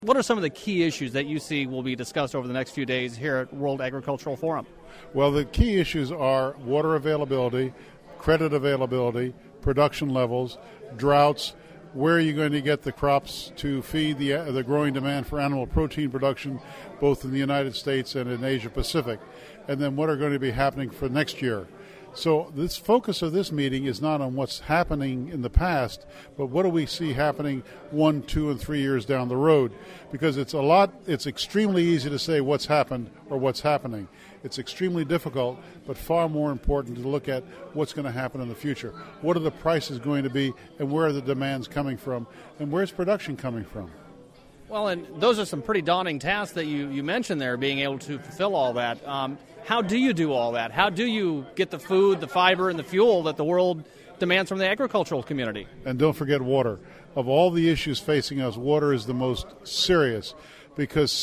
What are some of the key issues that you see will be discussed over the next few days here at World Agricultural Forum? Well, the key issues are water availability, credit availability, production levels, droughts, where are you going to get the crops to feed the growing demand for animal protein production, both in the United States and in Asia Pacific, and then what are going to be happening for next year. So this focus of this meeting is not on what's happening in the past, but what do we see happening 1, 2, and 3 years down the road? Because it's extremely easy to say what's happened or what's happening. It's extremely difficult, but far more important to look at what's going to happen in the future. What are the prices going to be, and where are the demands coming from, and where's production coming from? Well, and those are some pretty daunting tasks that you mentioned there, being able to fulfill all that. How do you do all that? How do you get the food, the fiber, and the fuel that the world demands from the agricultural community? And don't forget water. Of all the issues facing us, water is the most serious because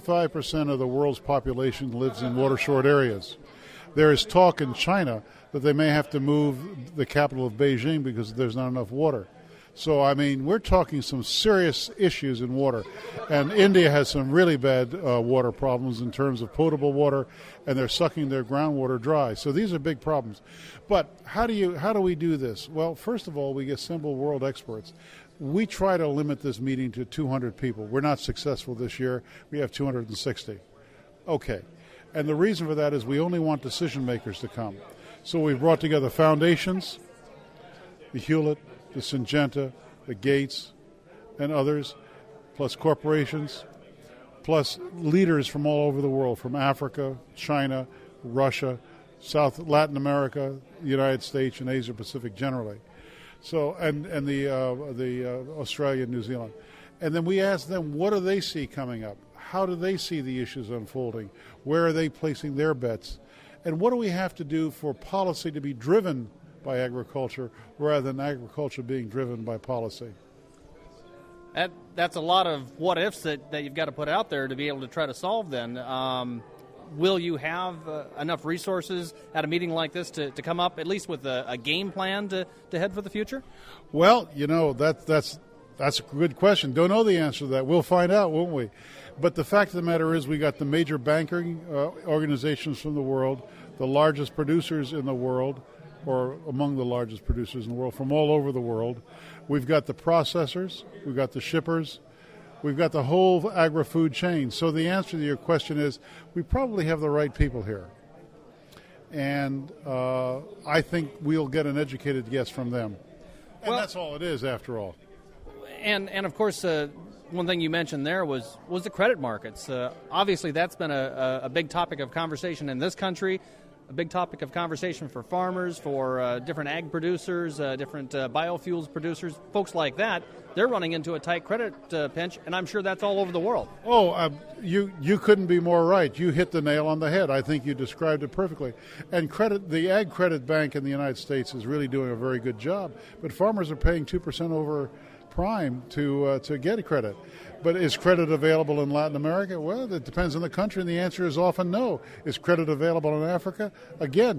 65% of the world's population lives in water-short areas. There is talk in China that they may have to move the capital of Beijing because there's not enough water. So, I mean, we're talking some serious issues in water. And India has some really bad water problems in terms of potable water, and they're sucking their groundwater dry. So these are big problems. But how do we do this? Well, first of all, we assemble world experts. We try to limit this meeting to 200 people. We're not successful this year. We have 260. Okay. And the reason for that is we only want decision makers to come. So we brought together foundations, the Hewlett, the Syngenta, the Gates, and others, plus corporations, plus leaders from all over the world, from Africa, China, Russia, Latin America, the United States, and Asia Pacific generally. So, and the Australia and New Zealand. And then we ask them, what do they see coming up? How do they see the issues unfolding? Where are they placing their bets? And what do we have to do for policy to be driven by agriculture rather than agriculture being driven by policy? That's a lot of what-ifs that you've got to put out there to be able to try to solve then. Will you have enough resources at a meeting like this to come up at least with a game plan to head for the future? Well, you know, that's a good question. Don't know the answer to that. We'll find out, won't we? But the fact of the matter is we got the major banking organizations from the world, the largest producers in the world, or among the largest producers in the world, from all over the world. We've got the processors, we've got the shippers, we've got the whole agri-food chain. So the answer to your question is we probably have the right people here. And I think we'll get an educated guess from them. And that's all it is, after all. And of course, one thing you mentioned there was the credit markets. Obviously, that's been a big topic of conversation in this country, a big topic of conversation for farmers, for different ag producers, different biofuels producers, folks like that. They're running into a tight credit pinch, and I'm sure that's all over the world. You couldn't be more right. You hit the nail on the head. I think you described it perfectly. And the Ag Credit Bank in the United States is really doing a very good job. But farmers are paying 2% over prime to get a credit. But is credit available in Latin America? Well, it depends on the country, and the answer is often no. Is credit available in Africa? Again,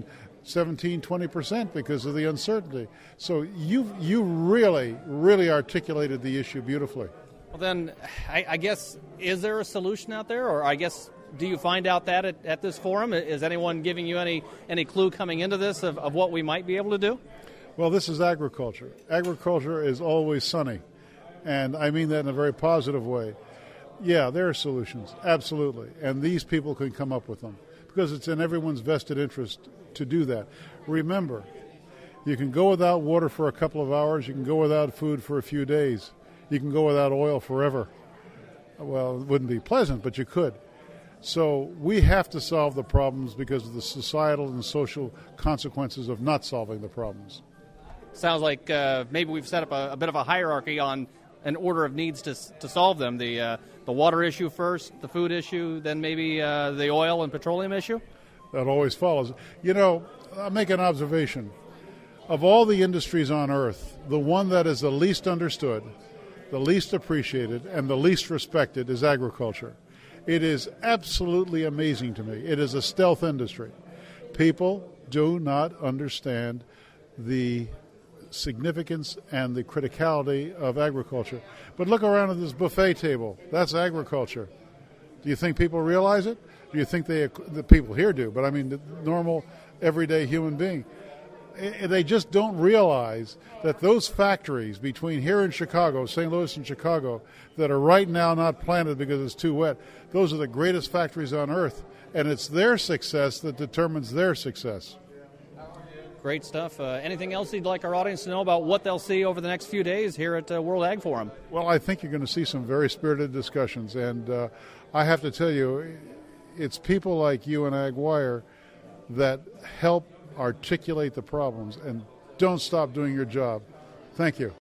17-20% because of the uncertainty. So you really articulated the issue beautifully. Well, then, I guess, is there a solution out there? Or I guess, do you find out that at this forum? Is anyone giving you any clue coming into this of what we might be able to do? Well, this is agriculture. Agriculture is always sunny, and I mean that in a very positive way. Yeah, there are solutions, absolutely, and these people can come up with them because it's in everyone's vested interest to do that. Remember, you can go without water for a couple of hours, you can go without food for a few days, you can go without oil forever. Well, it wouldn't be pleasant, but you could. So we have to solve the problems because of the societal and social consequences of not solving the problems. Sounds like maybe we've set up a bit of a hierarchy on an order of needs to solve them. The water issue first, the food issue, then maybe the oil and petroleum issue? That always follows. You know, I'll make an observation. Of all the industries on earth, the one that is the least understood, the least appreciated, and the least respected is agriculture. It is absolutely amazing to me. It is a stealth industry. People do not understand the significance and the criticality of agriculture. But look around at this buffet table. That's agriculture. Do you think people realize it? Do you think the people here do? But I mean the normal, everyday human being. They just don't realize that those factories between here and Chicago, St. Louis and Chicago, that are right now not planted because it's too wet, those are the greatest factories on earth. And it's their success that determines their success. Great stuff. Anything else you'd like our audience to know about what they'll see over the next few days here at World Ag Forum? Well, I think you're going to see some very spirited discussions. And I have to tell you, it's people like you and AgWire that help articulate the problems, and don't stop doing your job. Thank you.